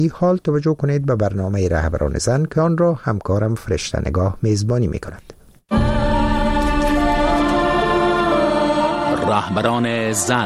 این حال توجه کنید به برنامه رهبران زن که آن را همکارم فرشته نگاه میزبانی می کند. رهبران زن.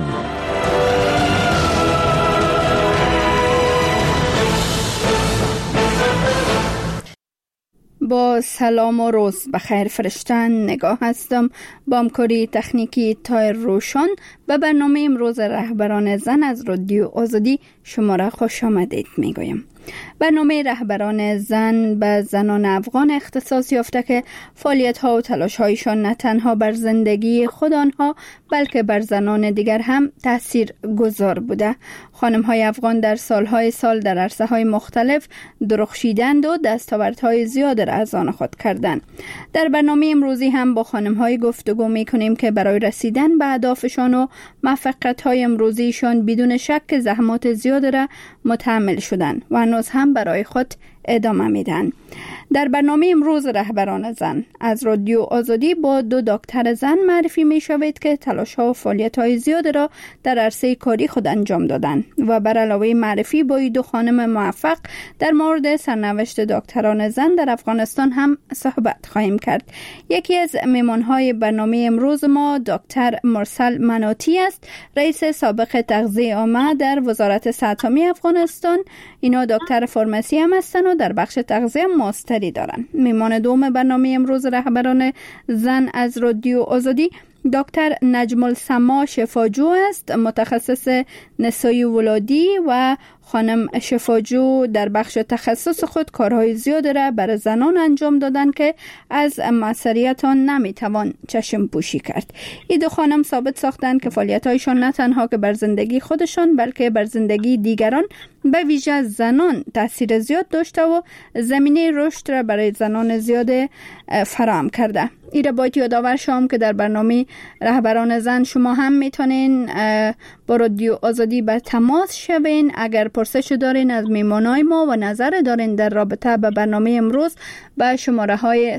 با سلام و روز بخیر، فرشته نگاه هستم. با همکاری تکنیکی تایر روشن و برنامه امروز رهبران زن از رادیو آزادی شما را خوش آمدید میگویم. برنامه رهبران زن به زنان افغان اختصاص یافته که فعالیت‌ها و تلاش‌هایشان نه تنها بر زندگی خود آنها بلکه بر زنان دیگر هم تأثیر گذار بوده. خانم‌های افغان در سال‌های سال در عرصه‌های مختلف درخشیدند و دستاوردهای زیاد را از آن خود کردند. در برنامه امروزی هم با خانم‌های گفتگو می‌کنیم که برای رسیدن به اهدافشان و موفقیت‌های امروزیشان بدون شک زحمات زیاد را متحمل شدند و هنوز هم برای خود ادامه میدن. در برنامه امروز رهبران زن از رادیو آزادی با دو دکتر زن معرفی می شوید که تلاش ها و فعالیت های زیاد را در عرصه کاری خود انجام دادن و بر علاوه معرفی با دو خانم موفق در مورد سرنوشت دکتران زن در افغانستان هم صحبت خواهیم کرد. یکی از مهمان های برنامه امروز ما دکتر مرسل مناتی است، رئیس سابق تغذیه عامه در وزارت صحت عامه افغانستان. اینا دکتر فرمسی هم هستن و در بخش تغذیه ماستری دارن. میمان دوم برنامه امروز رهبران زن از رادیو آزادی دکتر نجم السما شفاجو است، متخصص نسایی ولادی و خانم شفاجو در بخش تخصص خود کارهای زیاد را برای زنان انجام دادن که از مسئولیت آن نمیتوان چشم پوشی کرد. این دو خانم ثابت ساختند که فعالیت‌هایشان نه تنها که بر زندگی خودشان بلکه بر زندگی دیگران به ویژه زنان تاثیر زیاد داشته و زمینه رشد را برای زنان زیاد فراهم کرده. ایره باید یادآور شوم که در برنامه رهبران زن شما هم میتونین با رادیو آزادی به تماس شوین. اگر پرسش دارین از میمانای ما و نظر دارین در رابطه به برنامه امروز به شماره های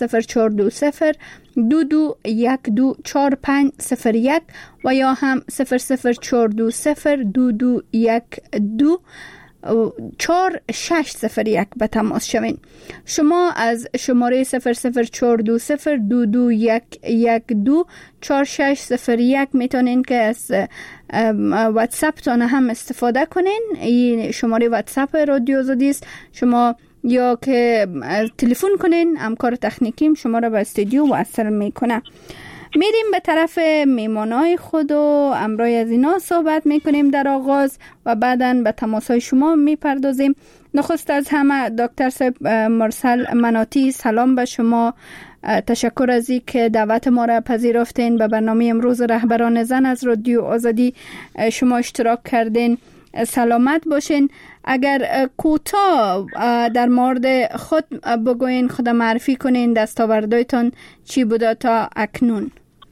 00420 22124501 و یا هم 00420 2212 4601 به تماس شوین. شما از شماره 00420 2212 4601 میتونین که از واتساپ تان هم استفاده کنین. این شماره واتساپ رادیو آزادی است. شما یا که تلفن کنین، همکار تکنیکیم شما را به استودیو وصل میکنه. میریم به طرف میمانای خود و امروز از اینا صحبت میکنیم در آغاز و بعداً به تماسهای شما میپردازیم. نخست از همه دکتر صاحب مرسل مناتی، سلام به شما. تشکر از این که دعوت ما را پذیرفتین به برنامه امروز رهبران زن از رادیو آزادی شما اشتراک کردین. سلامت باشین. اگر کوتاه در مورد خود بگوین، خود معرفی کنین، دستاوردهایتان چی بوده تا اکنون؟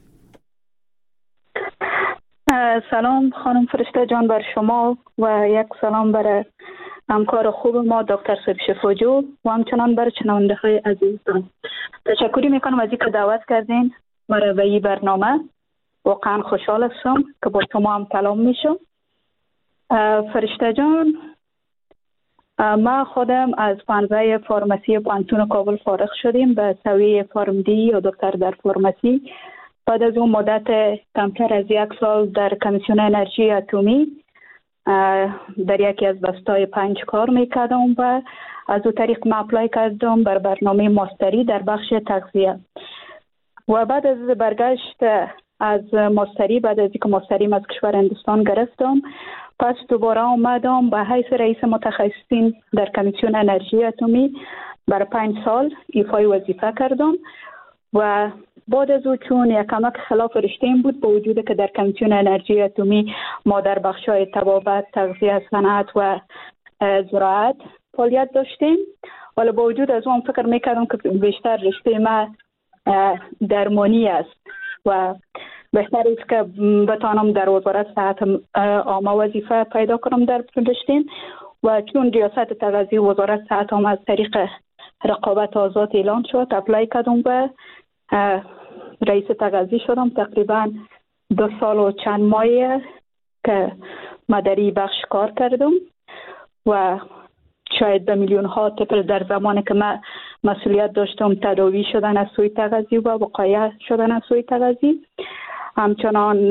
سلام خانم فرشته جان بر شما و یک سلام بر همکار خوب ما دکتر صاحب شفاجو و همچنان بر شنونده های عزیزتان. تشکری میکنم از اینکه دعوت کردین مرا به این برنامه. واقعا خوشحال هستم که با شما هم کلام میشم. فرشته جان، ما خودم از پانزه فارمسی پانتون کابل فارغ شدیم به سویه فارمدی یا دکتر در فارمسی. بعد از اون مدت کمتر از 1 سال در کمیسیون انرژی اتمی در یکی از بستای 5 کار میکردم و از او طریق ما اپلای کردم بر برنامه ماستری در بخش تغذیه. و بعد از برگشت از ماستری، بعد از اینکه ماستریم از کشور هندوستان گرفتم، پس دوباره آمدم به حیث رئیس متخصصین در کمیسیون انرژی اتمی برای 5 سال ایفای وظیفه کردم و بعد از او چون یکمک خلاف رشته این بود، با وجود که در کمیسیون انرژی اتمی ما در بخش‌های طبابت، تغذیه، صنعت و زراعت فعالیت داشتیم، ولی با وجود از اون فکر میکردم که بیشتر رشته ما درمانی است و بهتر است که بتانم در وزارت صحت عامه وظیفه پیدا کنم در رشته. و چون ریاست تغذیه وزارت صحت عامه از طریق رقابت آزاد اعلان شد، اپلای کردم و رئیس تغذیه شدم. تقریبا 2 سال و چند ماه که ما در این بخش کار کردم و شاید به میلیون ها طفل در زمانی که من مسئولیت داشتم تداوی شدن از سوی تغذی و وقایع شدن از سوی تغذی. همچنان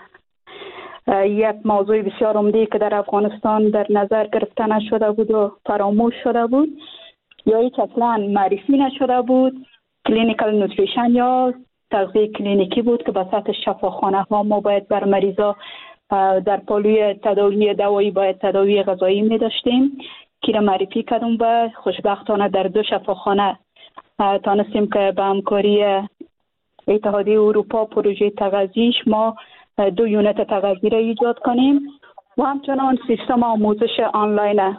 یک موضوع بسیار عمده که در افغانستان در نظر گرفته نشده بود و فراموش شده بود یا هیچ اصلا معرفی نشده بود، کلینیکال نوتریشن یا تغذیه کلینیکی بود که به سطح شفاخانه ها ما باید بر مریضا در پالوی تداوی دوایی باید تداوی غذایی می داشتیم که را معرفی کردم و خوشبختانه در 2 شفاخانه تانستیم که به همکاری اتحادیه اروپا پروژه تغذیش ما 2 یونت تغذی را ایجاد کنیم و همچنان سیستم آموزش آنلاین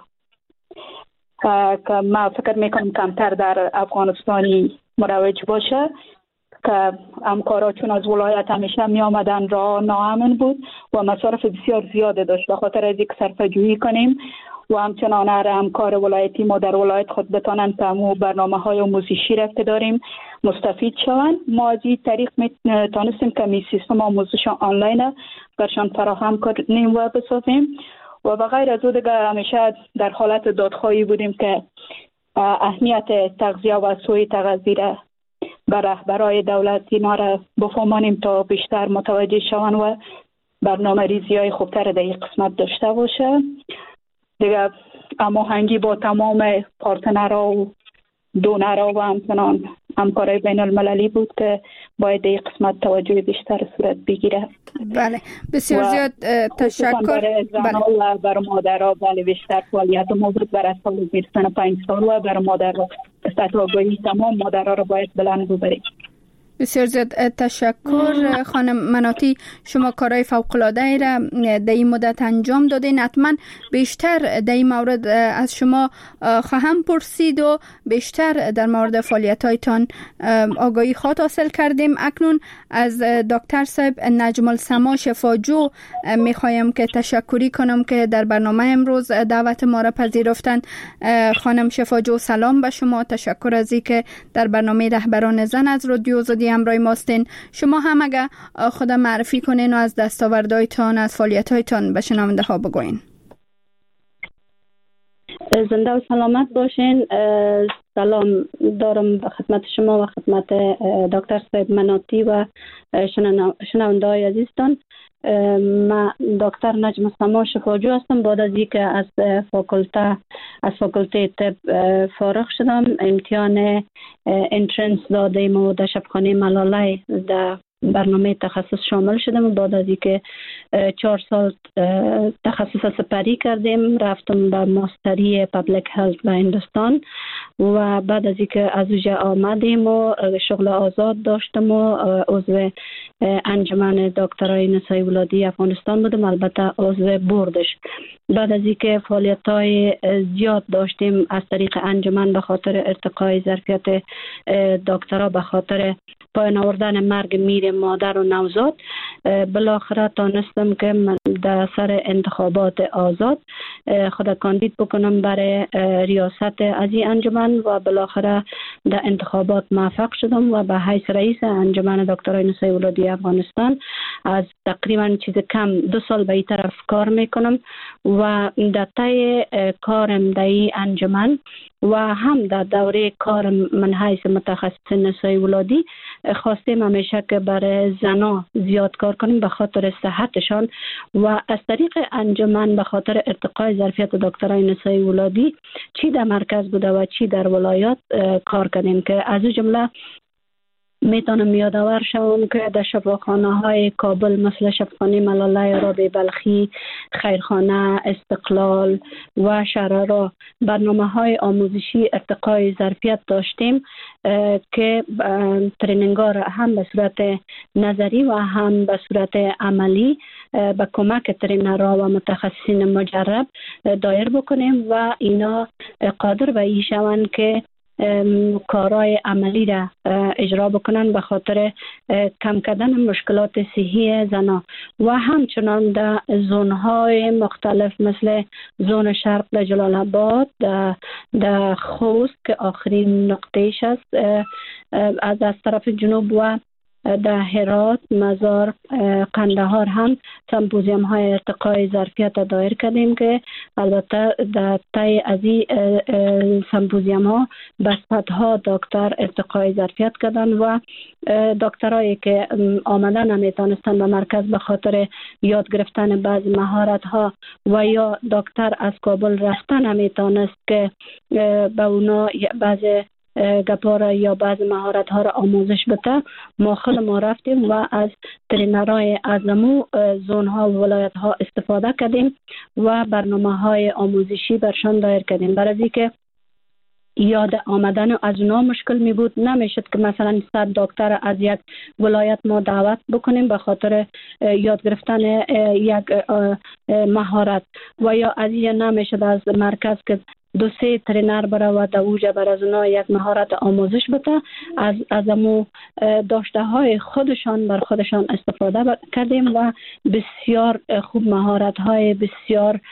که ما فکر میکنم کمتر در افغانستانی مروج باشه که همکارا چون از ولایت همیشه می آمدن راه ناامن بود و مصارف بسیار زیاده داشت به خاطر از اینکه صرفه جویی کنیم و همچنان همکار ولایتی ما در ولایت خود بتانند تمام برنامه‌های آموزشی را که داریم مستفید شوند. ما از این طریق تانستیم که می سیستم آموزش آنلاین برشان فراهم کنیم و بسازیم و به غیر از او دیگه همیشه در حالت دادخواهی بودیم که اهمیت تغذیه و سوی تغذیه را به رهبرای دولت اینا را بفهمانیم تا بیشتر متوجه شوند و برنامه ریزی های خوبتر در این قسمت داشته باشه. دیگه هماهنگی با تمام پارتنرها و دونرها و همچنان همکارای بین المللی بود که باید در این قسمت توجه بیشتر صورت بگیره. بله بسیار زیاد تشکر. برای زنها و برای مادرها بله بیشتر فعالیت ما بود برای سال 25 سال و برای مادرها سطح آگاهی تمام مادرها رو باید بلند ببریم. بسیار زیاد تشکر خانم مناطی، شما کارهای فوق‌العاده را در این مدت انجام دادین. حتما بیشتر در این مورد از شما خواهم پرسید و بیشتر در مورد فعالیت‌هایتان آگاهی حاصل کردیم. اکنون از دکتر صاحب نجم السما شفاجو میخوایم که تشکری کنم که در برنامه امروز دعوت ما را پذیرفتند. خانم شفاجو سلام به شما، تشکر از اینکه در برنامه رهبران زن از رادیو آزادی همراه ماستین. شما هم اگه خود معرفی کنین و از دستاوردهایتان از فعالیت‌هایتان به شنونده ها بگوین. زنده و سلامت باشین. سلام دارم به خدمت شما و خدمت دکتر صاحب مناطی و شنونده های عزیزتان. من دکتر نجم السما شفاجو هستم. بعد از اینکه از فاکولته طب فارغ شدم امتحان انترنس دادیم و در شبخانه ملاله در برنامه تخصص شامل شدم و بعد از اینکه 4 سال تخصص سپری کردیم رفتم به ماستری پابلیک هلت به هندوستان و بعد از اینکه از اونجا آمدیم و شغل آزاد داشتم و عضو انجمن دکترای نسای ولادی افغانستان بودم، البته عضو بوردش. بعد از اینکه فعالیت‌های زیاد داشتیم از طریق انجمن به خاطر ارتقای ظرفیت دکترا به خاطر پایان آوردن مرگ میر مادر و نوزاد، بالاخره تانستم که من در سر انتخابات آزاد خود کاندید بکنم برای ریاست از این انجمن و بالاخره در انتخابات موفق شدم و به حیث رئیس انجمن دکترای نسای ولادی افغانستان از تقریبا چیز کم 2 سال به این طرف کار میکنم و در طی کارم در این انجمن و هم در دوره کار من حیث متخصص نسای ولادی خواستیم همیشه که برای زنا زیاد کار کنیم به خاطر صحتشان و از طریق انجمن به خاطر ارتقای ظرفیت دکترای نسای ولادی چی در مرکز بوده و چی در ولایات کار کردیم که از جمله میتونم یادآور شوم که در شفاخانه های کابل مثل شفاخانه ملاله رابعه بلخی، خیرخانه، استقلال و شرارا برنامه های آموزشی ارتقای ظرفیت داشتیم که تریننگار هم به صورت نظری و هم به صورت عملی با کمک ترینرها و متخصصین مجرب دایر بکنیم و اینا قادر به این شوند که کارهای عملی را اجرا بکنن به خاطر کم کردن مشکلات صحی زنا و همچنان در زونهای مختلف مثل زون شرق در جلال آباد، در خوست که آخرین نقطهش است از طرف جنوب و در هرات، مزار، قندهار هم سمپوزیوم های ارتقای ظرفیت دایر کردیم که البته در طی از این سمپوزیوم ها به صدها دکتر ارتقای ظرفیت کردن و دکترایی که آمدن نمیتونستن به مرکز به خاطر یاد گرفتن بعض مهارت ها و یا دکتر از کابل رفتن نمیتونست که به اونا بعض گپارا یا بعض مهارت ها را آموزش بده، ما خود ما رفتیم و از ترینرهای از نمو زون ها و ولایت ها استفاده کردیم و برنامه های آموزشی برشان دایر کردیم. برای که یاد آمدن از اونا مشکل می بود، نمیشد که مثلا 100 دکتر از یک ولایت ما دعوت بکنیم به خاطر یاد گرفتن یک مهارت و یا از این نمیشد از مرکز که 2-3 ترینر بره و دوجه بر از اونا یک مهارت آموزش بده. از امو داشته های خودشان بر خودشان استفاده کردیم و بسیار خوب مهارت های بسیار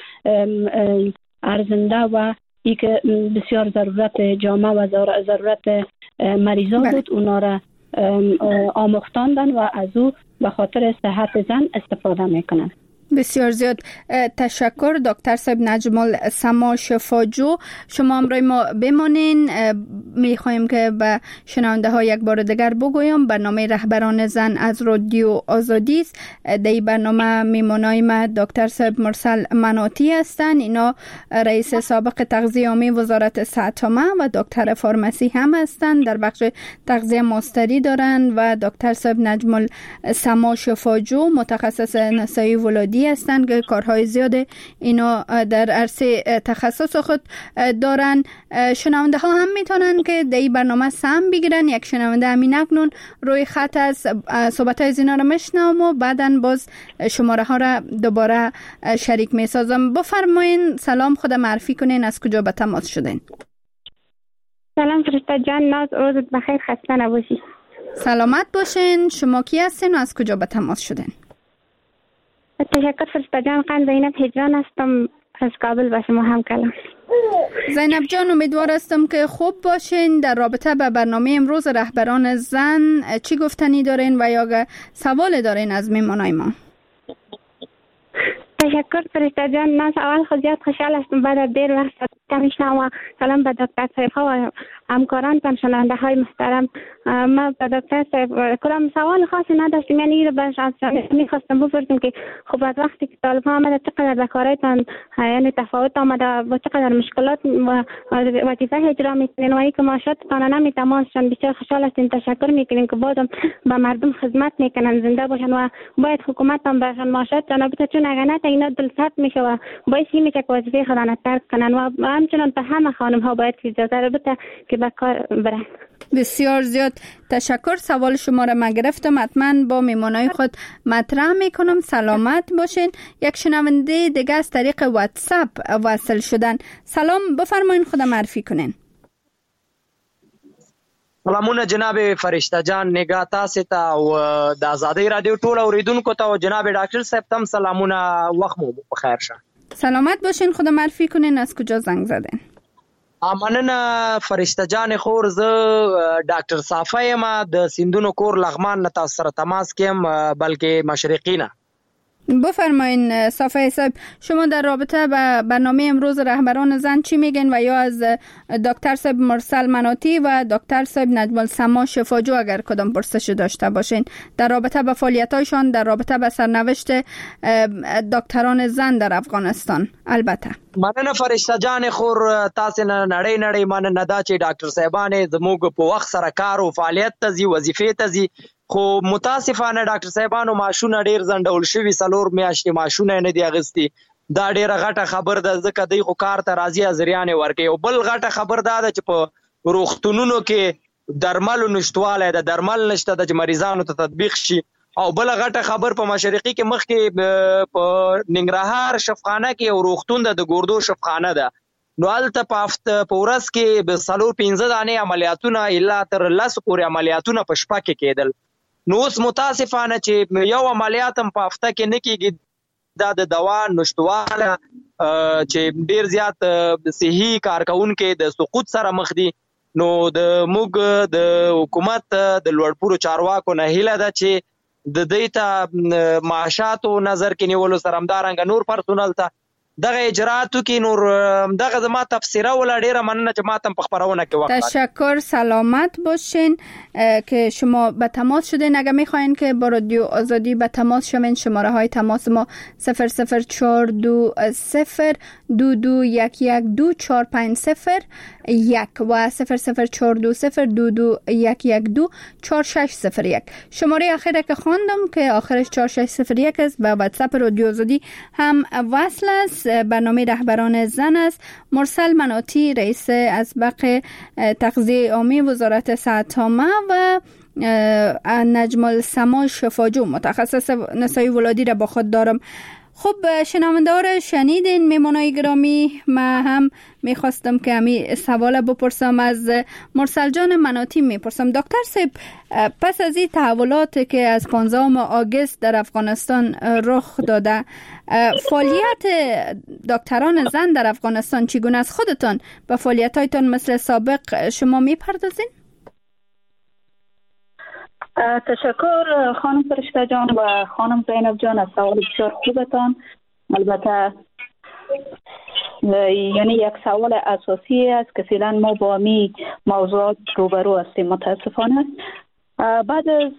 ارزنده و ای که بسیار ضرورت جامعه و ضرورت مریضا بود اونا را آموختاندن و از او به خاطر صحت زن استفاده میکنن. بسیار زیاد تشکر دکتر صاحب نجم السما شفاجو. شما همراه ما بمانین. میخوایم که به شنونده ها یک بار دیگر بگویم برنامه رهبران زن از رادیو آزادی است. در این برنامه میمونای ما دکتر صاحب مرسل مناطی هستند. اینا رئیس سابق تغذیه عامه وزارت صحت عامه و دکتر فارمسی هم هستند، در بخش تغذیه ماستری دارند و دکتر صاحب نجم السما شفاجو متخصص نسایی ولادی هستند که کارهای زیاد اینا در عرصه تخصص خود دارن. شنونده ها هم میتونن که در این برنامه سهم بگیرن. یک شنونده همین اکنون روی خط از صحبت های زینا را میشنوم و بعدا باز شماره ها را دوباره شریک میسازم. بفرمایین سلام، خود معرفی کنین، از کجا به تماس شدین؟ سلام فرشته جان، ناز روزت بخیر، خسته نباشی. سلامت باشین. شما کی هستین و از کجا به تماس شدین؟ تشکر فرشته جان. قند زینب هجران هستم، از کابل با شما هم کلام. زینب جان، امیدوار هستم که خوب باشین. در رابطه به برنامه امروز رهبران زن چی گفتنی دارین و یا سوال دارین از میمانای ما؟ تشکر فرشته جان. من اول خود زیاد خوشحال هستم بعد از دیر وقت میشنم و سلام به دکتر صاحب و همکاران و شنونده های محترم. ما به دکتر صاحب کلام سوال خاصی نداشتیم، یعنی رو باش از میخواستم بپرسیم که خب از وقتی که طالب ها آمده چقدر به کارایتان یعنی تفاوت آمده و چقدر مشکلات و وظیفه اجرا میکنین و ای که معاشاتتان نمیتماشن. بسیار خوشحال هستیم، تشکر میکنیم که بازم به مردم خدمت میکنن، زنده باشن و باید حکومت هم برشان معاشاتتان بده، چون اگر نه اینا دلسرد میشه و باعث میشه که وظیفه خودشان ترک کنن و همچنان به همه خانم ها باید اجازه بده که به کار برن. بسیار زیاد تشکر. سوال شما را من گرفتم، حتما با میمانای خود مطرح میکنم. سلامت باشین. یک شنونده دیگه از طریق واتساپ وصل شدن. سلام، بفرمایین خود معرفی کنین. سلامونه جناب فرشته جان، نگاه تاسو ته او د آزادۍ رادیو ټول اوریدونکو ته او جناب ډاکټر صاحب تم سلامونه، وخت مو بخیر شه. سلامت باشین. خود معرفی کنین، از کجا زنگ زدین؟ مننه فرشته جان خور. زه ډاکټر صافی یم د سیندونو کور لغمان نه تاسو سره تماس کیم، بلکې مشرقی نه. بفرمایین صافی صاحب، شما در رابطه با برنامه امروز رهبران زن چی میگین و یا از دکتر صاحب مرسل مناطی و دکتر صاحب نجم السما شفاجو اگر کدام پرسش داشته باشین در رابطه با فعالیت‌هایشان، در رابطه با سرنوشت دکتران زن در افغانستان؟ البته مننه فرشته جان خور، تاسو نه نړۍ مننه دا چې ډاکټر صاحبانه زموږ په وخت سره کار او فعالیت ته ځي، وظیفې ته ځي، خو متاسفانه ډاکټر صاحبانو معاشونه ډیر ځنډول شوي، 4 میاشتې معاشونه نه دی اغستی. دا ډیره غټه خبر ده، ځکه دوی خو کار ته راځي ازریانې ورکوي. او بل غټه خبر ده چې په روغتونونو کې درملو نشتوالی ده، درمل نشته ده چې مریضانو ته تطبیق شي. او بل غټه خبر په مشرقي کې مخکې په ننګرهار شفخانه کې او روغتون ده، د ګوردو شفخانه ده، نو هلته په ورځ کې به 4-5 دانې عملیاتونه الا تر 10 پورې عملیاتونه په شپه کې کېدل. نو اوس متاسفانه چې یو عملیات هم په هفته کې نه کېږي. دا د دوا نشتواله چې ډیر زیات صحي کارکونکو د سقوط سره مخ دي. نو د موږ د حکومت د لوړپوړو چارواکو نه هیله ده چې د دې ته معاشاتو نظر کې نیولو سره همدارنګه نور پرسونل ته دغه اجراتو کې نور دغه زما تفسیره ولا ډیره مننه چې ما تم په خبرونه کې وقت. تشکر، سلامت باشین که شما به تماس شدین. اگر میخواین که با رادیو آزادی به تماس شوین شماره های تماس ما 00420 22112450 و 00420 460 شماره آخر که خواندم که آخرش 4601 است و واتساپ رادیو آزادی هم وصل است. برنامه رهبران زن است. مرسل مناطی رئیس اسبق تغذیه عامه وزارت صحت عامه و نجم السما شفاجو متخصص نسای ولادی را با خود دارم. خب شنوندار شنیدین میمونای گرامی، من هم میخواستم که همی سوال بپرسم از مرسل جان مناطی. میپرسم دکتر صاحب، پس از این تحولاتی که از 15 آگوست در افغانستان رخ داده، فعالیت دکتران زن در افغانستان چگونه است؟ خودتان به فعالیتایتان مثل سابق شما میپردازین؟ تشکر خانم فرشته جان و خانم زینب جان از سوال بسیار خوبتان. البته یعنی یک سوال اساسی است که فعلا ما با می موضوعات روبرو هستیم متاسفانه. بعد از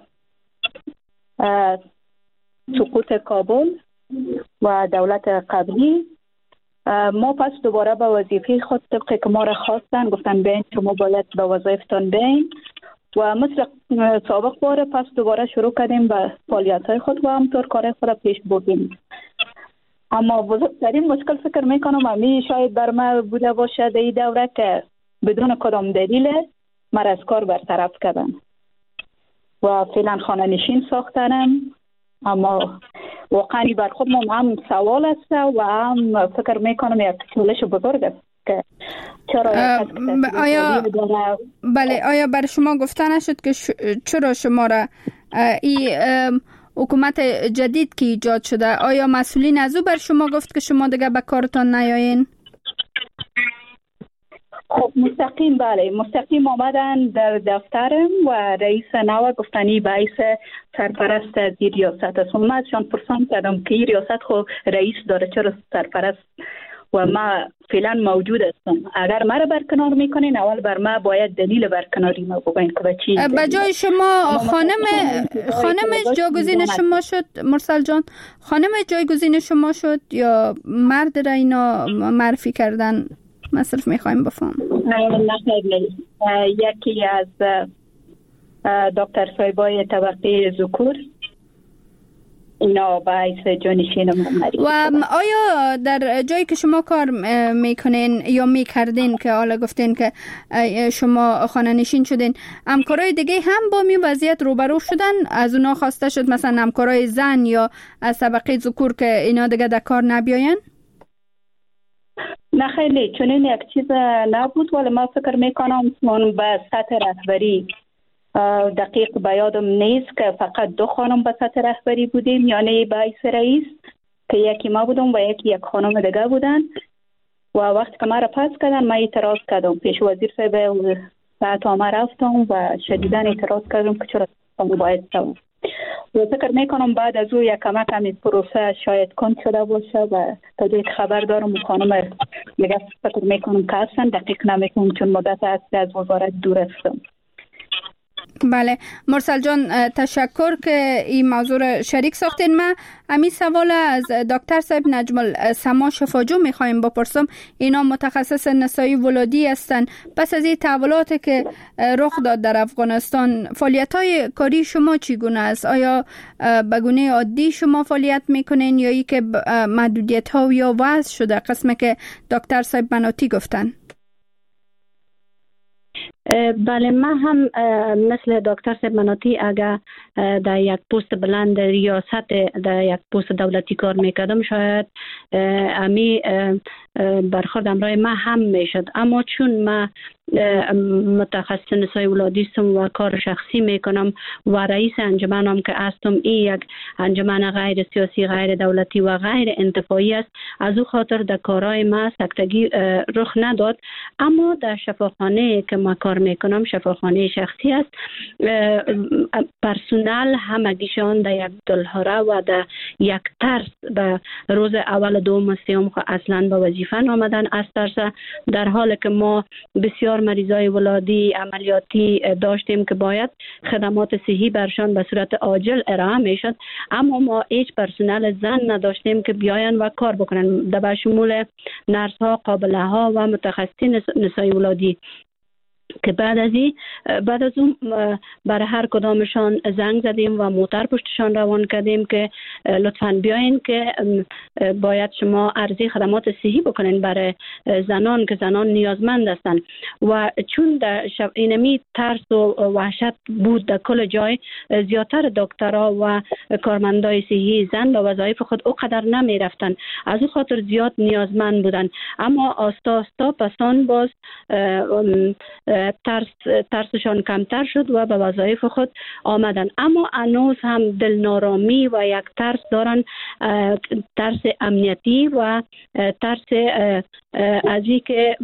سقوط کابل و دولت قبلی ما پس دوباره به وظیفه خود طبقی که ما را خواستن، گفتن بین شما باید به وظایفتان بین و مثل سابق باره پس دوباره شروع کردیم به فعالیت‌های خود و همطور کار خود را پیش بردیم. اما بزرگترین مشکل فکر میکنم همی شاید بر ما بوده باشه در این دوره که بدون کدام دلیل من از کار برطرف کردن و فعلا خانه نشین ساختنم. اما واقعا بر خود ما هم سوال است و هم فکر میکنم یک چالش بزرگ است که آیا بر شما گفته نشد که چرا شما را این حکومت جدید که ایجاد شده، آیا مسئولین از او بر شما گفت که شما دیگه به کارتان نیایین؟ خب مستقیم بله، مستقیم آمدن در دفترم و رئیس نو گفتنی باعث سرپرست از این ریاست است. من ازشان پرسان کردم که این ریاست خب رئیس داره چرا سرپرست و ما فعلا موجود هستم. اگر ما را برکنار میکنین اول بر ما باید دلیل برکناری ما بگوین که به چی به جای شما خانم جایگزین شما شد. مرسل جان، خانم جایگزین شما شد یا مرد را اینا معرفی کردن؟ مصرف میخوایم بفهم. یکی از دکتر صاحبای طبقه ذکور اینا باعث جانشین محمدی. و آیا در جایی که شما کار میکنین یا میکردین که حالا گفتین که شما خانه نشین شدین، همکارای دیگه هم با می وضعیت روبرو شدن؟ از اونا خواسته شد مثلا همکارای زن یا از طبقه ذکور که اینا دیگه در کار نبیاین؟ نه خیلی چنین یک چیز نبود، ولی ما فکر میکنم من به سطح رهبری دقیق به یادم نیست که فقط 2 خانم به سطح رهبری بودیم، یعنی باعث رئیس که یکی ما بودم و یک خانم دیگه بودن. و وقتی که ما را پس کردن ما اعتراض کردم، پیش وزیر صاحب صحت عامه رفتم و شدیداً اعتراض کردم که چرا باید شوم. و فکر میکنم بعد از او یک کمک همین پروسه شاید کند شده باشه و تا جایی که خبر دارم خانم دیگه فکر میکنم که هستن، دقیق نمیکنم چون مدت هستی از وزارت دور هستم. بله مرسل جان، تشکر که این موضوع را شریک ساختین. من همین سوال از دکتر صاحب نجم السما شفاجو میخوایم بپرسم. اینا متخصص نسای ولادی هستن. پس از این تحولاتی که رخ داد در افغانستان، فعالیت‌های کاری شما چگونه است؟ آیا به گونه عادی شما فعالیت میکنین یا ای که محدودیت‌ها یا وضع شده قسمی که دکتر صاحب مناطی گفتن؟ بله، من هم مثل دکتر صاحب مناطی اگر در یک پست بلند ریاست در یک پست دولتی کار میکردم شاید امی برخورد امرای من هم میشد. اما چون من متخصص نسای ولادی هستم و کار شخصی میکنم و رئیس انجمنم که هستم، این یک انجمن غیر سیاسی، غیر دولتی و غیر انتفاعی است، از او خاطر در کارهای ما سکتگی رخ نداد. اما در شفاخانه که ما کار میکنم شفاخانه شخصی است، پرسونل همگیشان در یک دلهره و در یک ترس به روز اول دوم و سوم اصلا به وظیفه آمدن از ترس، در حالی که ما بسیار مریضای ولادی عملیاتی داشتیم که باید خدمات صحی برشان به صورت عاجل ارائه میشد، اما ما هیچ پرسنل زن نداشتیم که بیاین و کار بکنن، در شمول نرس ها، قابله ها و متخصصین نسای ولادی که بعد از اون برای هر کدامشان زنگ زدیم و موتر پشتشان روان کردیم که لطفاً بیاین که باید شما عرضی خدمات صحی بکنین برای زنان که زنان نیازمند هستند. و چون در اینمی ترس و وحشت بود در کل جای، زیادتر دکترها و کارمندای صحی زن به وظایف خود اوقدر نمی رفتن، از او خاطر زیاد نیازمند بودن. اما آستا آستا پسان باز ترسشان کمتر شد و به وظایف خود آمدن، اما هنوز هم دلنارامی و یک ترس دارن، ترس امنیتی و ترس از این که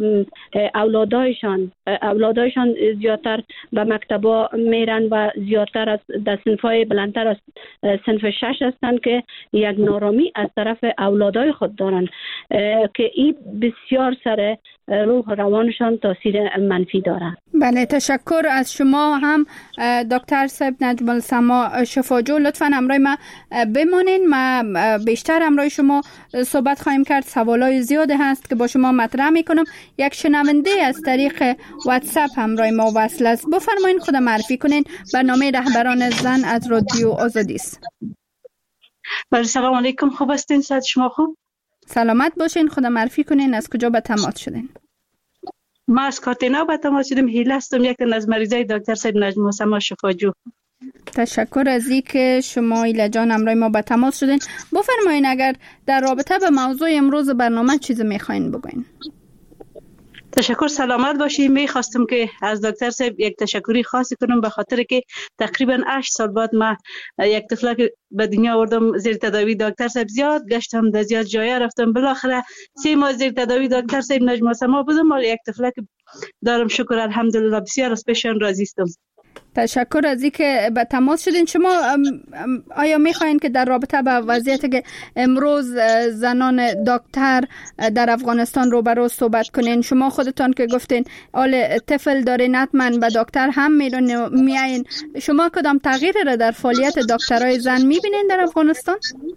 اولادایشان زیادتر به مکتبا میرن و زیادتر از در صنفای بلندتر از صنف 6 هستند که یک نارامی از طرف اولادای خود دارن که این بسیار سر روح روانشان تاثیر منفی داره. بله، تشکر از شما هم دکتر صاحب نجم السما شفاجو. لطفاً همراه ما بمانین، ما بیشتر همراه شما صحبت خواهیم کرد. سوالای زیاده هست که با شما مطرح میکنم. یک شنونده از طریق واتساپ همراه ما وصل است. بفرمایین خود معرفی کنین. برنامه رهبران زن از رادیو آزادی است. بله، سلام علیکم. خوب هستین؟ صحت شما خوب؟ سلامت باشین. خود معرفی کنین. از کجا به تماس شدین؟ ما از کاتینا به تماس شدیم. هیله هستم، یک از مریضای دکتر صاحب نجم السما شفاجو. تشکر از این که شما هیله جان همراه ما به تماس شدین. بفرمایین اگر در رابطه به موضوع امروز برنامه چیزی میخواین بگوین. تشکر، سلامت باشی. میخواستم که از دکتر صاحب یک تشکری خاصی کنم به خاطر که تقریبا 8 سال بعد ما یک طفلک به دنیا آوردم زیر تداوی دکتر صاحب. زیاد گشتم، در زیاد جای رفتم، بالاخره 3 ماه زیر تداوی دکتر صاحب نجم السما بودم، ولی یک طفلک دارم. شکر الحمدلله، بسیار از پیشان راضی هستم. تشکر از اینکه به تماس شدین. شما آیا میخواین که در رابطه با وضعیتی که امروز زنان دکتر در افغانستان روبرو صحبت کنین؟ شما خودتان که گفتین آل طفل دارین، حتما به دکتر هم میاین. شما کدام تغییر را در فعالیت دکترای زن میبینین در افغانستان؟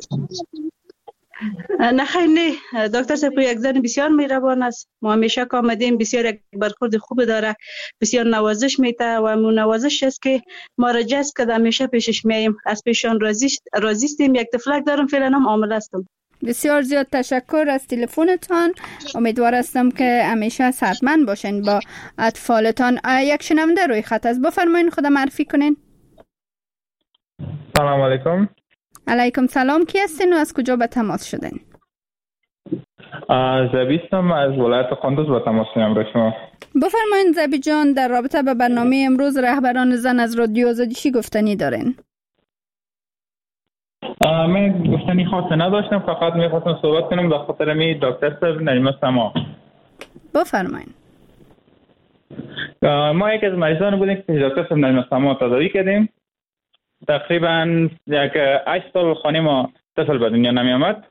نه خیر، نه. دکتر صاحب یک زن بسیار مهربان است. ما همیشه که آمدیم بسیار یک برخورد خوب داره، بسیار نوازش میده و مون نوازش است که ما را جذب کرده. همیشه پیشش میایم، از پیشان راضی هستیم. یک طفلک دارم، فعلا هم عامل هستم. بسیار زیاد تشکر از تلفنتان. امیدوار هستم که همیشه صحتمند باشین با اطفالتان. یک شنونده روی خط است. بفرمایید خود معرفی کنین. سلام علیکم. علیکم سلام. کی هستین و از کجا به تماس شدین؟ زبیستم از ولایت قندوز به تماس میام را شما. بفرمایید زبی جان، در رابطه به برنامه امروز رهبران زن از رادیو آزادی چی گفتنی دارین؟ من گفتنی خاصی نداشتم، فقط میخواستم صحبت کنم به خاطر می دکتر صاحب نجم السما. بفرمایید. ما یک از مریضان بودیم که دکتر صاحب نجم السما تداوی کردیم. تقریبا یک 8 سال خانه ما طفل به دنیا نمی آمد.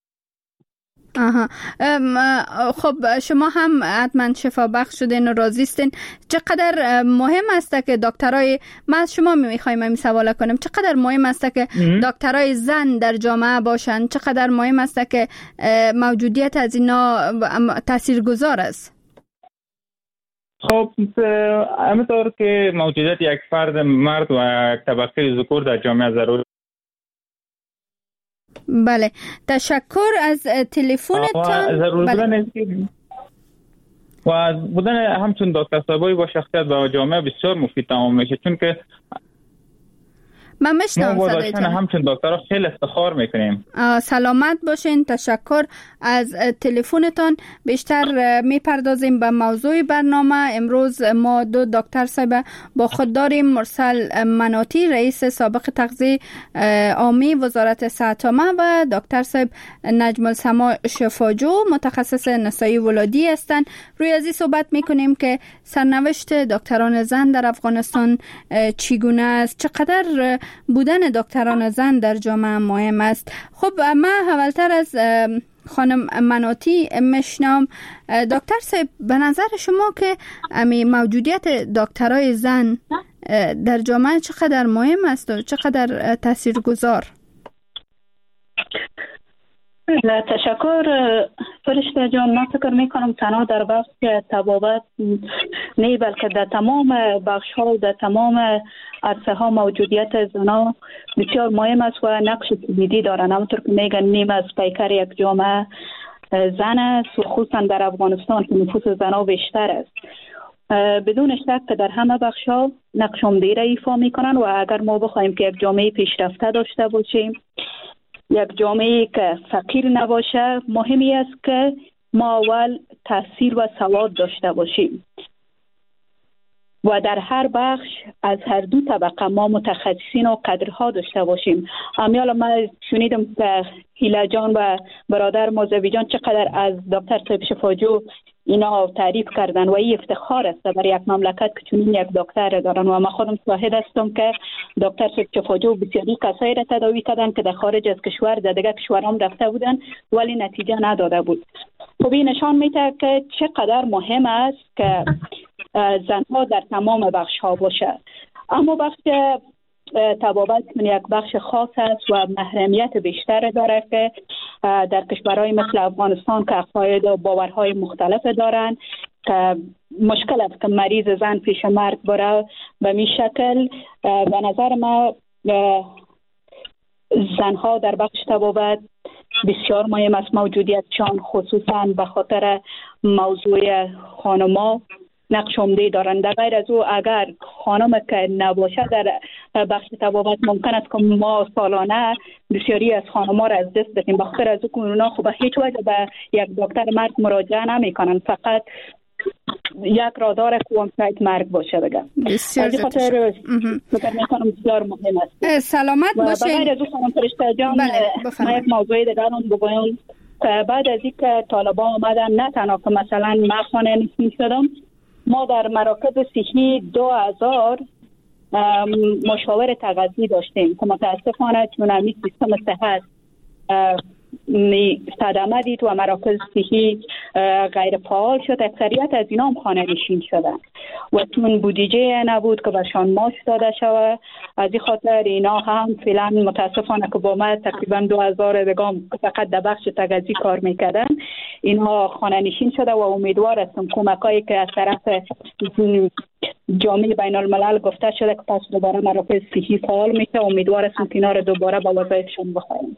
خب شما هم حتما شفا بخش شدین و راضی هستین. چقدر مهم است که دکترای، ما از شما میخوایم این سوال کنم، چقدر مهم است که دکترای زن در جامعه باشن؟ چقدر مهم است که موجودیت از اینا تاثیرگذار است؟ خب همینطور که موجودیت یک فرد مرد و یک طبقه ذکور در جامعه ضروری. بله، تشکر از تلفنتان. بله. و بودن همچون دکتر صاحبایی با شخصیت به جامعه بسیار مفید تمام میشه، چون که من میشنم صدایتان. همچون دکترها خیلی افتخار میکنیم. سلامت باشین. تشکر از تلفنتان. بیشتر میپردازیم به موضوع برنامه. امروز ما دو دکتر صاحب با خود داریم. مرسل مناطی، رئیس سابق تغذیه عامی وزارت صحت عامه، و دکتر صاحب نجم السما شفاجو، متخصص نسایی ولادی هستند. روی از این صحبت میکنیم که سرنوشت دکتران زن در افغانستان چگونه است، چقدر بودن دکتران زن در جامعه مهم است. خب من اولتر از خانم مناطی میشنم. دکتر صاحب، به نظر شما که موجودیت دکترای زن در جامعه چقدر مهم است و چقدر تاثیرگذار؟ تشکر فرشته جان. من فکر میکنم تنها در بخش طبابت نه، بلکه در تمام بخش ها و در تمام عرصه ها موجودیت زنان بسیار مهم است و نقش کلیدی دارند. همونطور که میگن نیم از پیکر یک جامعه زن است و خصوصا در افغانستان که نفوس زنان بیشتر است. بدون شک که در همه بخش ها نقش عمده را ایفا میکنن و اگر ما بخوایم که یک جامعه پیشرفته داشته باشیم، یک جامعه که فقیر نباشه، مهمی است که ما اول تحصیل و سواد داشته باشیم و در هر بخش از هر دو طبقه ما متخصصین و قدرها داشته باشیم. امیال من شنیدم که هیلا جان و برادر موزوی جان چقدر از دکتر صاحب شفاجو اینا تعریف کردن و این افتخار است برای یک مملکت که چنین یک دکتر دارن و من خودم شاهد هستم که دکتر صاحب شفاجو بسیاری کسایی را تداوی کردن که در خارج از کشور در دیگر کشورام رفته بودن ولی نتیجه نداده بود. خب این نشان میده که چقدر مهم است که زنها در تمام بخش ها باشه. اما بخش طبابت یک بخش خاص است و محرمیت بیشتر داره که در کشورهای مثل افغانستان که عقاید و باورهای مختلف دارن که مشکل است که مریض زن پیش مرگ بره. به می شکل به نظر ما زنها در بخش طبابت بسیار مهم است موجودیتشان، خصوصا به خاطر موضوع خانما نقش عمده دارند. در غیر از او اگر خانم که نباشه در بخش طبابت ممکن است که ما سالانه بسیاری از خانما را از دست بدیم، بخاطر از او که اونا خب هیچ وجه به یک دکتر مرد مراجعه نمی کنند، فقط یک را داره که شاید مرگ باشه بگم. بسیار خاطر فکر میکنم بسیار مهم است. سلامت باشین. و بعد از او خانم فرشته جان من یک موضوع دیگر بگویم که بعد از اینکه طالبان آمدن، نه تنها که مثلا من خانه نشین شدم، ما در مراکز صحی 2000 مشاور تغذیه داشتیم که متاسفانه چون همین سیستم صحت صدمه دید و مراکز صحی غیر فعال شد، اکثریت از اینا هم خانه نشین شدن و چون بودجه نبود که برشان معاش داده شود، از این خاطر اینا هم فعلا متاسفانه که با ما تقریبا 2000 دگام فقط در بخش تغذیه کار میکردن، اینا خانه نشین شده و امیدوار هستم کمکایی که از طرف جامعه بین الملل گفته شده که پس دوباره مراکز صحی فعال میشه، امیدوار هستم که اینا رو دوباره به وظایفشون بخوایم.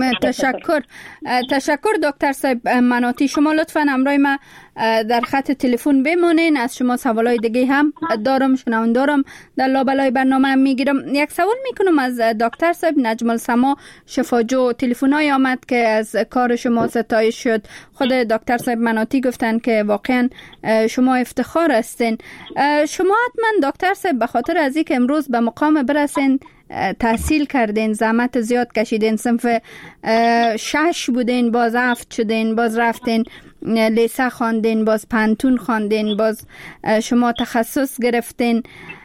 تشکر دکتر صاحب مناطی. شما لطفاً همراه ما در خط تلفن بمونین. از شما سوالای دیگه هم دارم در لابلای برنامه میگیرم. یک سوال میکنم از دکتر صاحب نجم السما شفاجو. تلفنای آمد که از کار شما ستایش شد. خود دکتر صاحب مناطی گفتن که واقعا شما افتخار هستین. شما حتما دکتر صاحب به خاطر از اینکه امروز به مقام برسین تحصیل کردین، زحمت زیاد کشیدین، صنف 6 بودین، باز 7 شدین، باز رفتین لیسه خواندین، باز پانتون خواندین، باز شما تخصص گرفتین.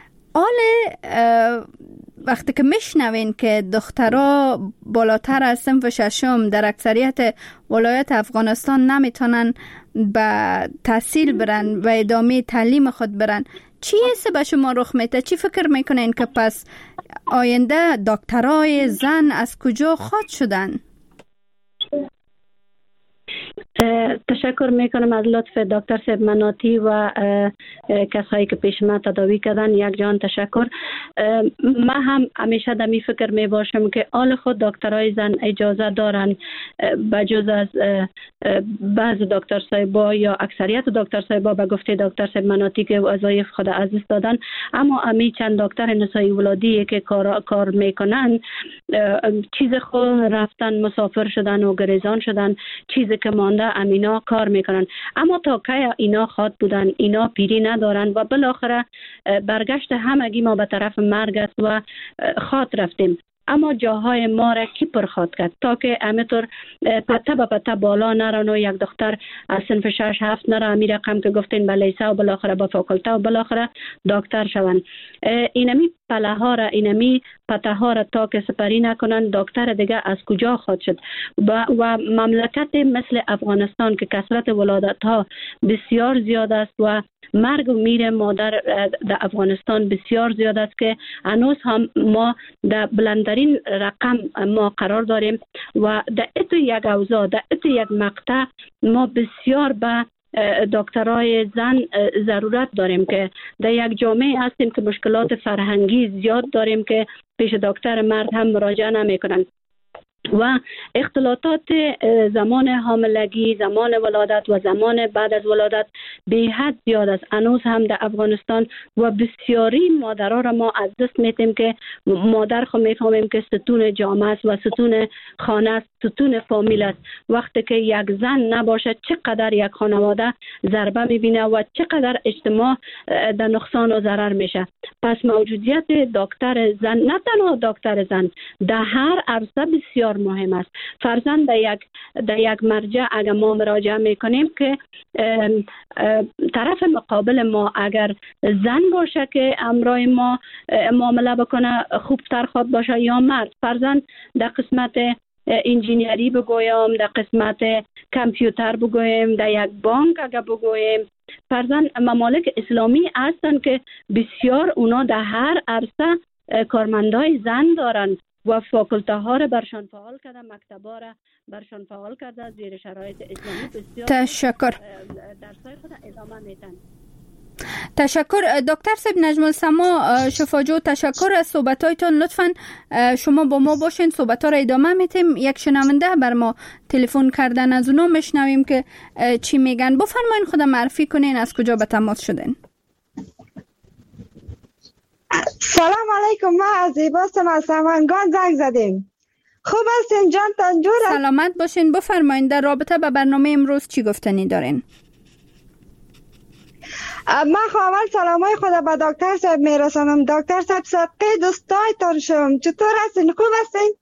وقتی که میشنوین که دخترها بالاتر از صنف 6 در اکثریت ولایت افغانستان نمیتونن به تحصیل برن و ادامه تعلیم خود برن، چی حس به شما رخ میده؟ چی فکر میکنین که پس آینده دکترای زن از کجا خواهد شدن؟ تشکر میکنم از لطف دکتر صاحب مناتی و کسایی که پیش ما تداوی کردن. یک جان تشکر. من هم همیشه دمی فکر می باشم که آل خود دکترای زن اجازه دارن بجز از بعض دکتر صاحبا یا اکثریت دکتر صاحبا به گفته دکتر صاحب مناتی که وظایف خود از دست دادن، اما امی چند دکتر نسایی ولادی که کار میکنن چیز خود رفتن مسافر شدن و گریزان شدن، چیزی که مانده امینا کار میکنن. اما تا که اینا خود بودن، اینا پیری ندارن و بالاخره برگشت همگی ما به طرف مرگ است و خود رفتیم. اما جاهای ما را کی پرخواد کرد تا که همینطور پته به پته بالا نرن و یک دختر از صنف 6-7 نره امی رقم که گفتین به لیسه و بالاخره به فاکولته و بالاخره دکتر شون. اینمی پله ها را، اینمی پته ها را تا که سپری نکنن، دکتر دیگه از کجا خود شد؟ و مملکت مثل افغانستان که کثرت ولادت ها بسیار زیاد است و مرگ و میر مادر در افغانستان بسیار زیاد است که هنوز هم ما در بلندترین رقم ما قرار داریم و در اتو یک اوضاع، در اتو یک مقطع ما بسیار به دکترای زن ضرورت داریم که در یک جامعه هستیم که مشکلات فرهنگی زیاد داریم که پیش دکتر مرد هم مراجعه نمی کنند و اختلاطات زمان حاملگی، زمان ولادت و زمان بعد از ولادت به حد زیاد است هنوز هم در افغانستان و بسیاری مادرها را ما از دست میتیم که مادر خود میفهمیم که ستون جامعه است و ستون خانه است، ستون فامیل است. وقتی که یک زن نباشه چقدر یک خانواده ضربه میبینه و چقدر اجتماع در نقصان و ضرر میشه. پس موجودیت دکتر زن، نه تنها دکتر زن، در هر عرصه بسیار مهم است. فرضاً در یک مرجع اگر ما مراجعه میکنیم که طرف مقابل ما اگر زن باشه که همراه ما معامله بکنه خوبتر خود باشه یا مرد. فرضاً در قسمت انجینیری بگویم، در قسمت کامپیوتر بگویم، در یک بانک اگر بگویم، فرضاً ممالک اسلامی هستن که بسیار اونا در هر عرصه کارمندای زن دارن و فاکولته ها را برشان فعال کرده، مکتب ها را برشان فعال کرده، زیر شرایط اسلامی بسیار تشکر. درسای خود ادامه میتن. تشکر دکتر صاحب نجم السما شفاجو، تشکر از صحبتایتان. لطفاً شما با ما باشین، صحبت ها را ادامه میتیم. یک شنونده بر ما تلفن کردن، از اونا میشنویم که چی میگن. بفرمایین خود معرفی کنین، از کجا به تماس شدین؟ سلام علیکم، ما از زیباستم، از سمنگان زنگ زدیم. خوب هستین جان تنجور؟ سلامت باشین. بفرمایین در رابطه با برنامه امروز چی گفتنی دارین؟ من اول سلامای خود به دکتر صاحب میرسانم. دکتر صاحب صدقه دوستایتان شم. چطور هستین؟ خوب هستین؟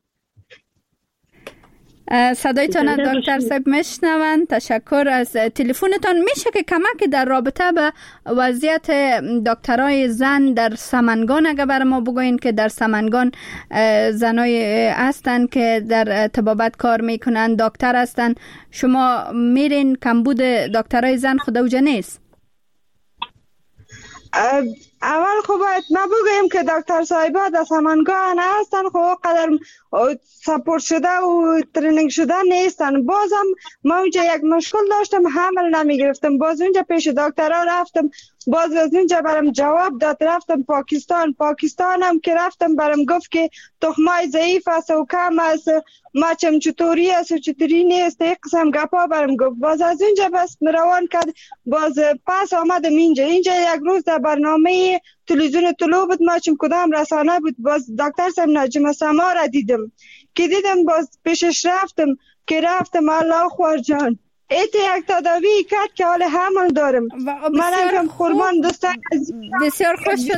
صدایتان دکتر صاحب میشنون. تشکر از تلفنتان. میشه که کمک در رابطه به وضعیت دکترای زن در سمنگان اگر بر ما بگوین که در سمنگان زنای هستن که در طبابت کار میکنن، دکتر هستن، شما میرین کمبود دکترای زن خود اوجه نیست؟ اول خوب باید ما بگویم که دکتر صاحبا در سمنگان هستن، خب قدر سپورت شده و ترینینگ شده نیستن. بازم ما اونجا یک مشکل داشتم، حمل نمی گرفتم. باز اونجا پیش دکترها رفتم، باز از اونجا برام جواب داد. رفتم پاکستانم که رفتم برام گفت که تخمای ضعیف است و کم است، ماچم چطوری است و چطوری نیست، یک قسم گپا برام گفت. باز از اونجا بس روان کرد، باز پس آمدم اینجا یک روز در برنامه تلویزیون طلوع بود، ماچم کدام رسانه بود، باز دکتر صاحب نجم السما را دیدم باز پیشش رفتم الله خوار جان ایت یک تداوی کرد که حال همون دارم. منم قربان دوستان بسیار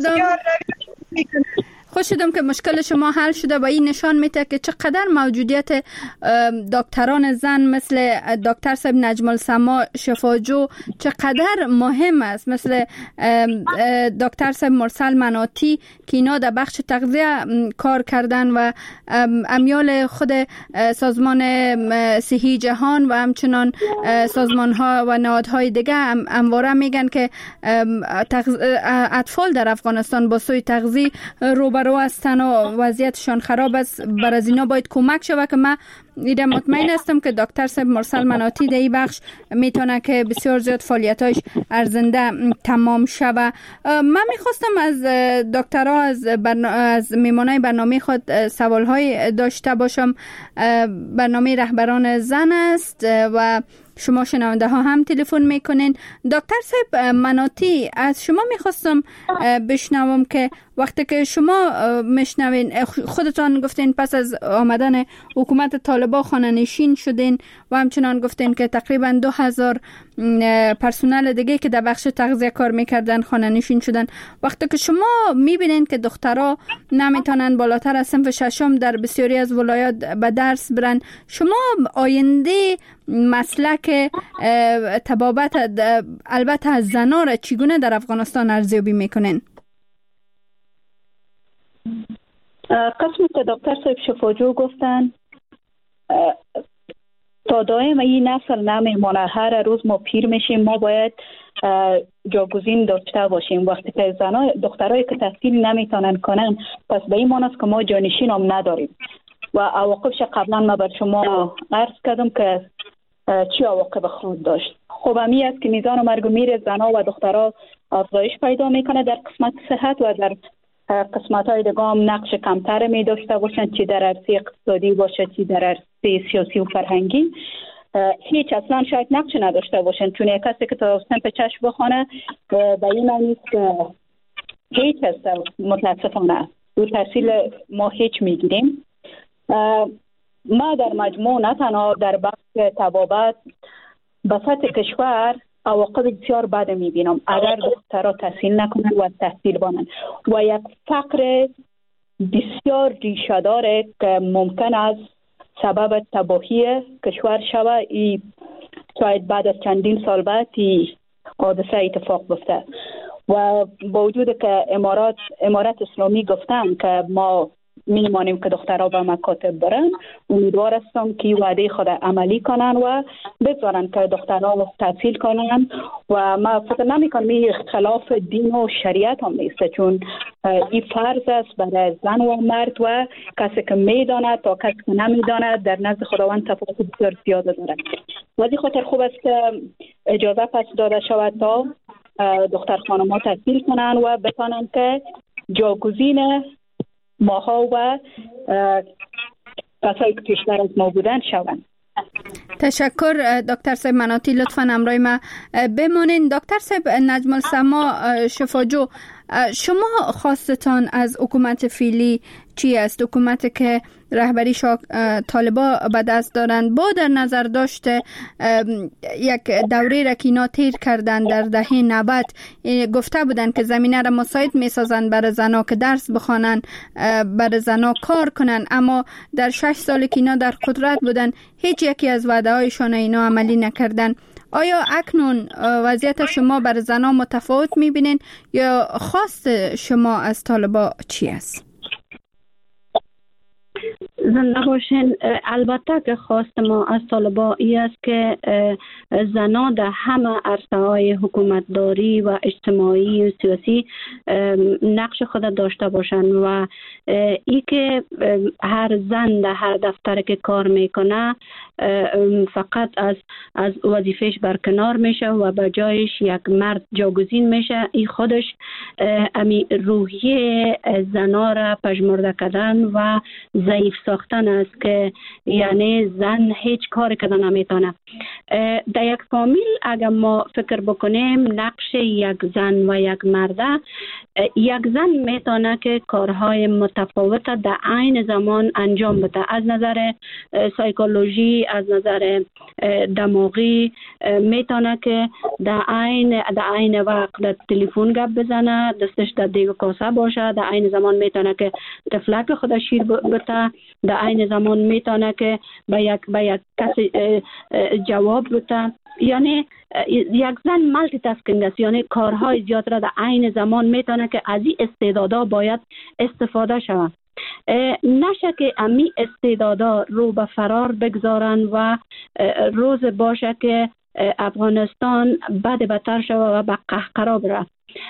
خوش شدم که مشکل شما حل شده و این نشان میده که چقدر موجودیت دکتران زن مثل دکتر صاحب نجم السما شفاجو چقدر مهم است، مثل دکتر صاحب مرسل مناتی که اینا در بخش تغذیه کار کردن و امیال خود سازمان صحی جهان و همچنان سازمان ها و نهادهای دیگه همواره میگن که اطفال در افغانستان با سوء تغذیه روبرو روبرو هستن و وضعیتشان خراب است، بر از اینا باید کمک شود که من ایده مطمئن هستم که دکتر صاحب مرسل مناطی در این بخش میتونه که بسیار زیاد فعالیتاش ارزنده تمام شود. من میخواستم از دکترها از میمانای برنامه خود سوالهای داشته باشم. برنامه رهبران زن است و شما شنونده ها هم تلفن میکنین. دکتر صاحب مناطی، از شما میخواستم بشنوم که وقتی که شما میشنوین، خودتان گفتین پس از آمدن حکومت طالبان خانه نشین شدین و همچنان گفتین که تقریبا 2000 پرسنل دیگه که در بخش تغذیه کار میکردن خانه نشین شدن. وقتی که شما میبینین که دخترها نمیتونن بالاتر از صنف ششم در بسیاری از ولایات به درس برن، شما آینده مسلک طبابت البته از زنان را چگونه در افغانستان ارزیابی میکنین؟ قسمی که دکتر صاحب شفاجو گفتن تا دائم این نسل نمیمانه. هر روز ما پیر میشیم، ما باید جاگزین داشته باشیم. وقتی که دخترایی که تحصیل نمیتونن کنن، پس به این معنی است که ما جانشین هم نداریم و عواقبش قبلا ما بر شما عرض کردم که چی عواقب خود داشت. خب همی است که میزان مرگ و میر زنها و دخترها افزایش پیدا میکنه در قسمت صحت و در قسمت های دیگه هم نقش کمتر می داشته باشن، چی در عرصه اقتصادی باشه چی در عرصه سیاسی و فرهنگی. هیچ اصلا شاید نقش نداشته باشن، چون یک کسی که تا صنف چشم بخونه به این معنی است که هیچ است. متاسفانه دو تحصیل ما هیچ میگیریم. ما در مجموع نه تنها در بخش طبابت به سطح کشور عواقب بسیار بد میبینم اگر دخترها تحصیل نکنن و تحصیل بانن و یک فقر بسیار ریشه داره که ممکن است سبب تباهی کشور شود. شاید بعد از چندین سال بعد حادثه اتفاق بیفته و با وجود که امارت اسلامی گفتن که ما میمانیم که دخترها به مکاتب برن، امیدوار هستم که وعده خود عملی کنن و بذارن که دخترها تحصیل کنن و ما فکر نمی کنم این اختلاف دین و شریعت هم نیست، چون این فرض است برای زن و مرد و کسی که میداند تا کسی که نمیداند در نزد خداوند تفاوت بسیار زیاده دارد. و این خاطر خوب است که اجازه پس داده شود تا دختر خانم‌ها تحصیل کنن و بتانن که جاگزین ماها و کسایی که پیشتر از ما بودن شوند. تشکر دکتر صاحب مناطی، لطفاً همراه ما بمانین. دکتر صاحب نجم السما شفاجو، شما خواستتان از حکومت فعلی چی است؟ حکومت که رهبری طالبا به دست دارند با در نظر داشته یک دوره را که اینا تیر کردن در دهه 90 گفته بودن که زمینه را مساعد میسازند برای زنا که درس بخوانن، برای زنا کار کنن، اما در 6 سال که اینا در قدرت بودن هیچ یکی از وعده هایشان اینا عملی نکردن. آیا اکنون وضعیت شما برای زنا متفاوت میبینین یا خواست شما از طالبا چی است؟ زنده باشین. البته که خواست ما از طالبا ای است که زنان در همه عرصه های حکومتداری و اجتماعی و سیاسی نقش خود داشته باشند و ای که هر زن در هر دفتر که کار میکنه فقط از وظیفهش برکنار میشه و به جایش یک مرد جاگزین میشه، این خودش امی روحیه زنا را پژمرده کردن و ضعیف ساختن است که یعنی زن هیچ کاری کردن نمیتونه. در یک فامیل اگر ما فکر بکنیم نقش یک زن و یک مرده، یک زن میتونه که کارهای متفاوت در عین زمان انجام بده، از نظر سایکولوژی، از نظر دماغی میتونه که در عین وقت در تلفن گپ بزنه، دستش در دیگ کاسه باشه، در عین زمان میتونه که طفلک خود شیر بده، در عین زمان میتونه که به یک کسی جواب بده. یعنی یک زن مالتی تاسکینگ است، یعنی کارهای زیاد را در عین زمان میتونه که از این استعدادا باید استفاده شود. نشه که امی استعدادا رو به فرار بگذارن و روز باشه که افغانستان بد بدتر شود و به قهقرا بره.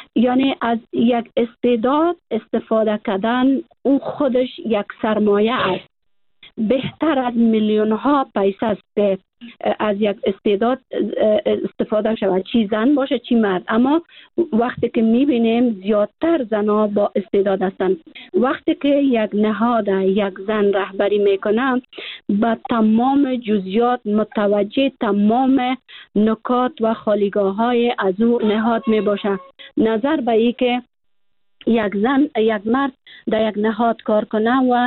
یعنی از یک استعداد استفاده کردن او خودش یک سرمایه است. بهتر از میلیون ها پیسه است که از یک استعداد استفاده شود، چی زن باشه چی مرد. اما وقتی که میبینیم زیادتر زنها با استعداد هستند، وقتی که یک نهاد یک زن رهبری میکنه با تمام جزئیات متوجه تمام نکات و خالیگاه های از او نهاد میباشه. نظر به ای که یک زن یک مرد در یک نهاد کار کنه و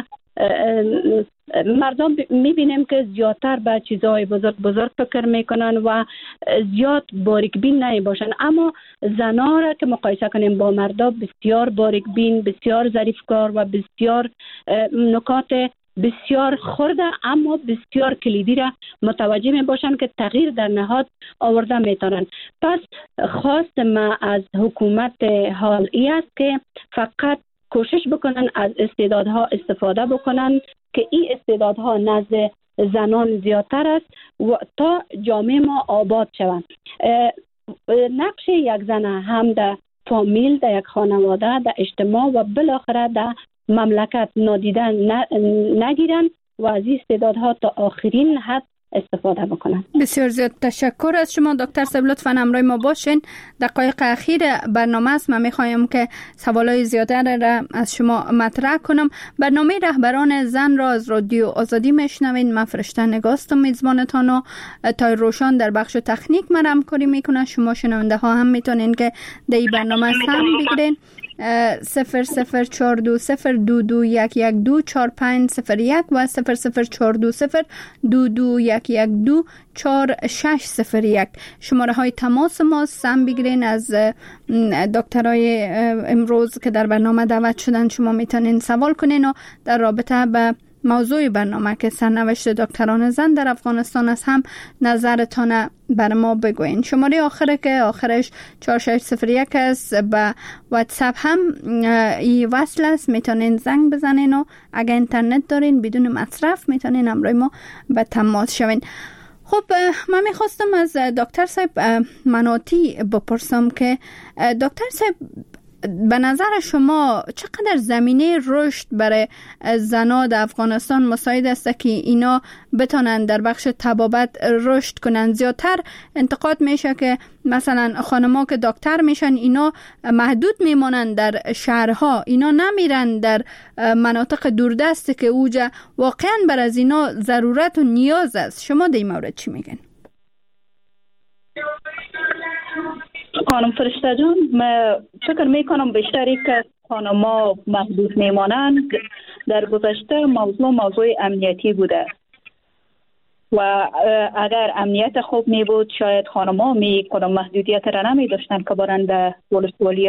مردم میبینیم که زیادتر به چیزهای بزرگ فکر میکنن و زیاد باریک بین نمیباشن، اما زنها را که مقایسه کنیم با مردا بسیار باریک بین، بسیار ظریف کار و بسیار نکات بسیار خرده اما بسیار کلیدی را متوجه می باشند که تغییر در نهاد آورده میتونند. پس خواست ما از حکومت حال ای است که فقط کوشش بکنن از استعدادها استفاده بکنن که این استعدادها نزد زنان زیادتر است و تا جامعه ما آباد شوند. نقش یک زن هم در فامیل، در یک خانواده، در اجتماع و بالاخره در مملکت نادیده نگیرن و از این استعدادها تا آخرین حد استفاده بکنن. بسیار زیاد تشکر از شما دکتر صاحب، لطفاً همراه ما باشین. دقایق اخیر برنامه است، من میخوایم که سوالای زیاده را از شما مطرح کنم. برنامه رهبران زن را از رادیو آزادی میشنوین. من فرشته نگاستم میزبانتان و تای روشان در بخش تکنیک من همکاری میکنه. شما شنونده ها هم میتونین که در این برنامه سهم بگیرین. 00420221124501 و 00420221124601 شماره های تماس ما سم بگیرین. از دکترای امروز که در برنامه دعوت شدن شما میتونین سوال کنین و در رابطه به موضوع برنامه که سرنوشت دکتران زن در افغانستان است هم نظرتان بر ما بگوین. شماره آخره که آخرش 4601 است، به واتساپ هم ای وصل است، میتونین زنگ بزنین و اگر اینترنت دارین بدون مصرف میتونین همراه ما به تماس شوین. خب من میخواستم از دکتر صاحب مناطی بپرسم که دکتر صاحب به نظر شما چقدر زمینه رشد برای زنان در افغانستان مساعد است که اینا بتونن در بخش طبابت رشد کنن؟ زیادتر انتقاد میشه که مثلا خانم‌ها که دکتر میشن اینا محدود میمونن در شهرها، اینا نمیرن در مناطق دوردست که اوجا واقعا بر از اینا ضرورت و نیاز است. شما در این مورد چی میگن؟ خانم فرشته جان، من فکر میکنم بیشتری که خانم‌ها محدود میمانند در گذشته موضوع امنیتی بوده و اگر امنیت خوب می بود شاید خانم‌ها کدام محدودیت را نمی داشتن که برند ولسوالی